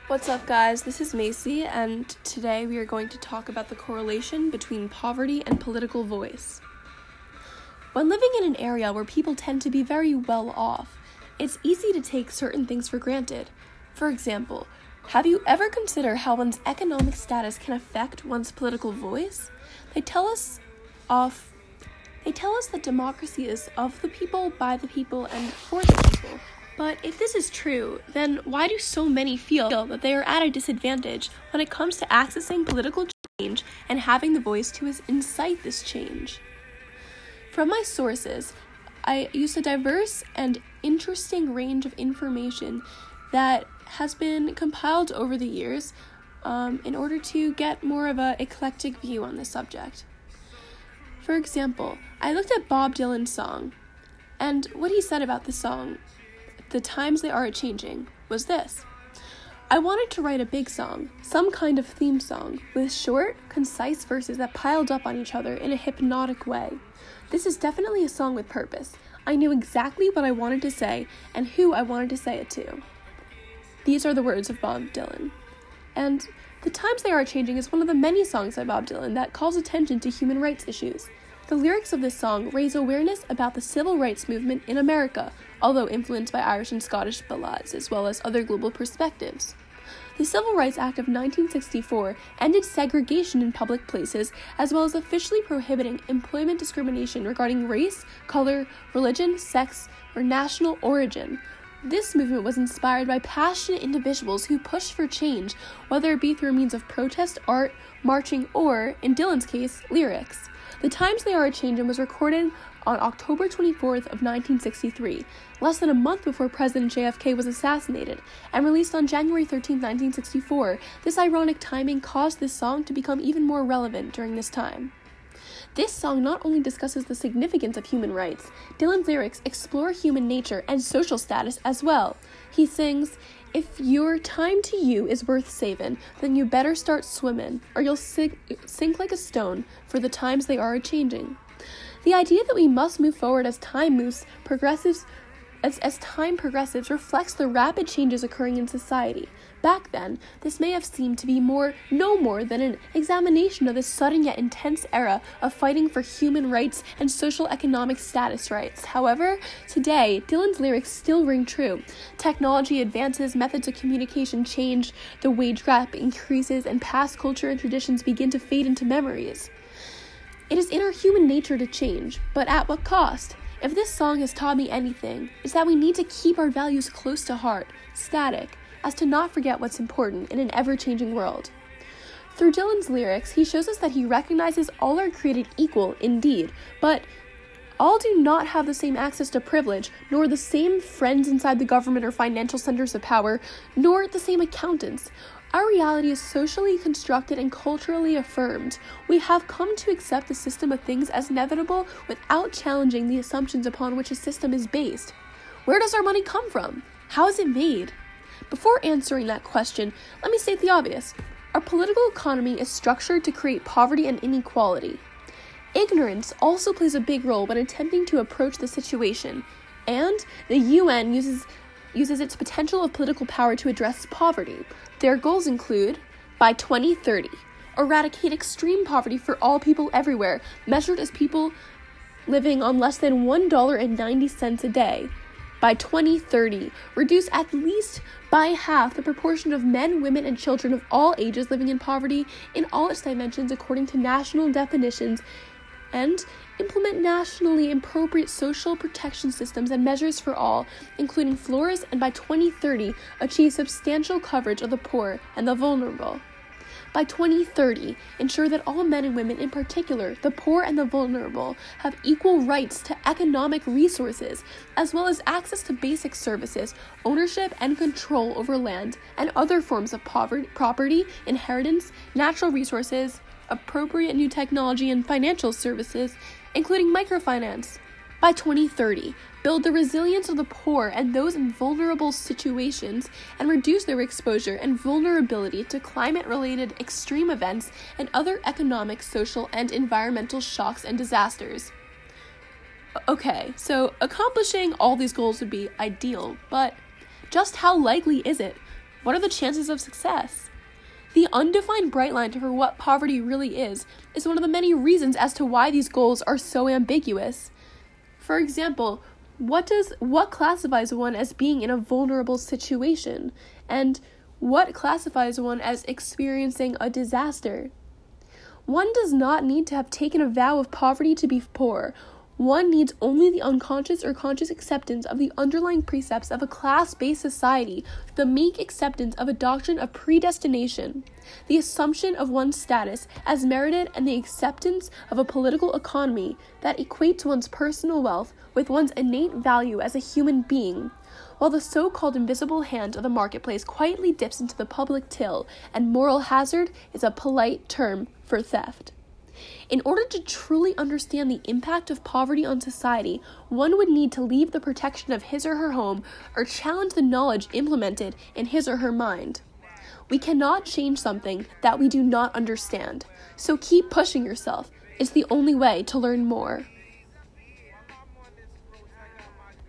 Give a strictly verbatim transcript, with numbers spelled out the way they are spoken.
What's up, guys? This is Macy, and today we are going to talk about the correlation between poverty and political voice. When living in an area where people tend to be very well off, it's easy to take certain things for granted. For example, have you ever considered how one's economic status can affect one's political voice? They tell us off They tell us that democracy is of the people, by the people, and for the people. But if this is true, then why do so many feel that they are at a disadvantage when it comes to accessing political change and having the voice to incite this change? From my sources, I used a diverse and interesting range of information that has been compiled over the years um, in order to get more of an eclectic view on this subject. For example, I looked at Bob Dylan's song, and what he said about the song, "The Times They Are A-Changing," was this: I wanted to write a big song, some kind of theme song, with short, concise verses that piled up on each other in a hypnotic way. This is definitely a song with purpose. I knew exactly what I wanted to say and who I wanted to say it to. These are the words of Bob Dylan. And "The Times They Are A-Changing" is one of the many songs by Bob Dylan that calls attention to human rights issues. The lyrics of this song raise awareness about the civil rights movement in America, although influenced by Irish and Scottish ballads, as well as other global perspectives. The Civil Rights Act of nineteen sixty-four ended segregation in public places, as well as officially prohibiting employment discrimination regarding race, color, religion, sex, or national origin. This movement was inspired by passionate individuals who pushed for change, whether it be through means of protest, art, marching, or, in Dylan's case, lyrics. "The Times They Are A-Changin' was recorded on October twenty-fourth of nineteen sixty-three, less than a month before President J F K was assassinated, and released on January thirteenth, nineteen sixty-four. This ironic timing caused this song to become even more relevant during this time. This song not only discusses the significance of human rights, Dylan's lyrics explore human nature and social status as well. He sings, "If your time to you is worth savin', then you better start swimmin', or you'll sink, sink like a stone, for the times they are a-changing." The idea that we must move forward as time moves progressives As, as time progresses reflects the rapid changes occurring in society. Back then, this may have seemed to be more, no more than an examination of the sudden yet intense era of fighting for human rights and social economic status rights. However, today, Dylan's lyrics still ring true. Technology advances, methods of communication change, the wage gap increases, and past culture and traditions begin to fade into memories. It is in our human nature to change, but at what cost? If this song has taught me anything, it's that we need to keep our values close to heart, static, as to not forget what's important in an ever-changing world. Through Dylan's lyrics, he shows us that he recognizes all are created equal, indeed, but all do not have the same access to privilege, nor the same friends inside the government or financial centers of power, nor the same accountants. Our reality is socially constructed and culturally affirmed. We have come to accept the system of things as inevitable without challenging the assumptions upon which a system is based. Where does our money come from? How is it made? Before answering that question, let me state the obvious. Our political economy is structured to create poverty and inequality. Ignorance also plays a big role when attempting to approach the situation, and the U N uses uses its potential of political power to address poverty. Their goals include, by twenty thirty, eradicate extreme poverty for all people everywhere, measured as people living on less than one dollar and ninety cents a day. By twenty thirty, reduce at least by half the proportion of men, women, and children of all ages living in poverty in all its dimensions according to national definitions, and implement nationally appropriate social protection systems and measures for all, including floors, and by twenty thirty, achieve substantial coverage of the poor and the vulnerable. By twenty thirty, ensure that all men and women, in particular, the poor and the vulnerable, have equal rights to economic resources, as well as access to basic services, ownership and control over land, and other forms of poverty, property, inheritance, natural resources, appropriate new technology, and financial services, including microfinance. By twenty thirty, build the resilience of the poor and those in vulnerable situations, and reduce their exposure and vulnerability to climate-related extreme events and other economic, social, and environmental shocks and disasters. Okay, so accomplishing all these goals would be ideal, but just how likely is it? What are the chances of success? The undefined bright line for what poverty really is is one of the many reasons as to why these goals are so ambiguous. For example, what does what classifies one as being in a vulnerable situation, and what classifies one as experiencing a disaster? One does not need to have taken a vow of poverty to be poor. One needs only the unconscious or conscious acceptance of the underlying precepts of a class-based society, the meek acceptance of a doctrine of predestination, the assumption of one's status as merited, and the acceptance of a political economy that equates one's personal wealth with one's innate value as a human being, while the so-called invisible hand of the marketplace quietly dips into the public till, and moral hazard is a polite term for theft. In order to truly understand the impact of poverty on society, one would need to leave the protection of his or her home or challenge the knowledge implemented in his or her mind. We cannot change something that we do not understand, so keep pushing yourself. It's the only way to learn more.